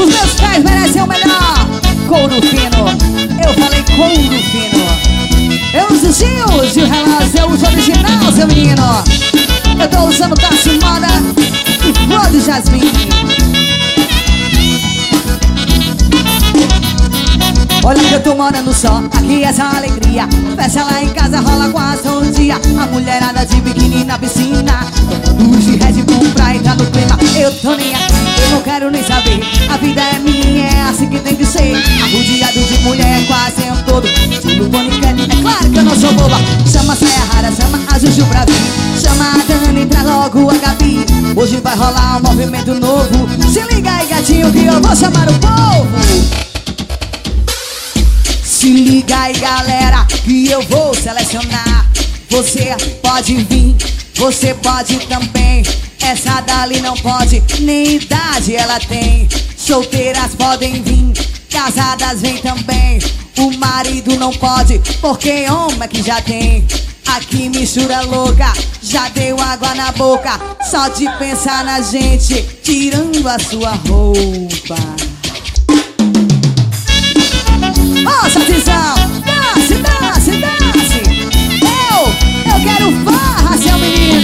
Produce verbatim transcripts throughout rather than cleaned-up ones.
Os meus pés merecem o melhor. Couro fino, eu falei couro fino. Eu uso Gil, Gil Relógio, eu uso original, seu menino. Eu tô usando Tassi Moda e Flor de Jasmim. Olha que eu tô morando só, aqui é só alegria. Festa lá em casa, rola quase todo dia. A mulherada de biquíni na piscina, luz de Red Bull pra entrar no clima. Eu tô nem aqui, eu não quero nem saber. A vida é minha, é assim que tem que ser. Arrodeado de mulher quase o tempo todo. Estilo Bonnie, é claro que eu não sou boba. Chama a Saia Rara, chama a Juju pra vir. Chama a Dani, entra logo a Gabi. Hoje vai rolar um movimento novo. Se liga aí, gatinho, que eu vou chamar o povo. Se liga aí, galera, que eu vou selecionar. Você pode vir, você pode também. Essa dali não pode, nem idade ela tem. Solteiras podem vir, casadas vem também. O marido não pode, porque homem que já tem. Aqui mistura louca, já deu água na boca. Só de pensar na gente, tirando a sua roupa. Ó, Satizão, desce, desce, desce. Eu, eu quero farra, seu menino.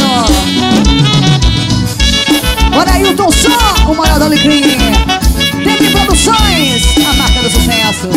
Olha aí o Tom Som, o maior do Alecrim. Teve Produções, a marca do sucesso.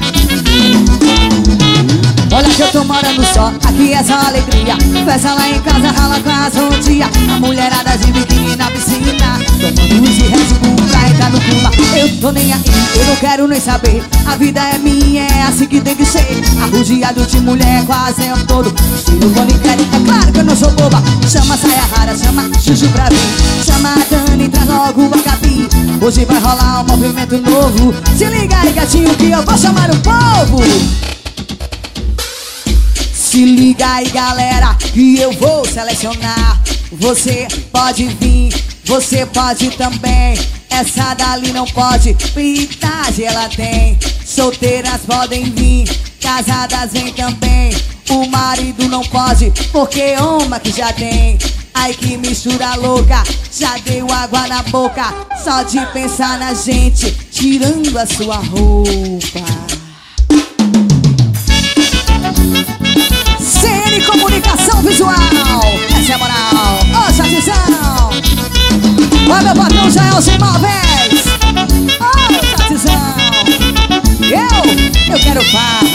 Olha que eu tô morando só, aqui é só alegria. Festa lá em casa, rala quase um dia. A mulherada de biquíni na piscina, tomando luz de Red Bull pra entrar no clima. Eu tô nem aí, eu não quero nem saber. A vida é minha, é assim que tem que ser. Arrodeado de mulher quase o tempo todo. Estilo Bonnie, é claro que eu não sou boba. Chama a Saia Rara, chama a Juju pra vir. Chama a Dani, traz logo a Gabi. Hoje vai rolar um movimento novo. Se liga aí, gatinho, que eu vou chamar o povo. Se liga aí, galera, que eu vou selecionar. Você pode vir, você pode também. Essa dali não pode, idade ela tem. Solteiras podem vir, casadas vem também. O marido não pode, porque homem que já tem. Ai que mistura louca, já deu água na boca. Só de pensar na gente, tirando a sua roupa. C N Comunicação Visual, essa é a moral. Ô, Satizão. Olha meu patrão Jaelson Imóveis. Ô, Satizão. Eu, eu quero paz.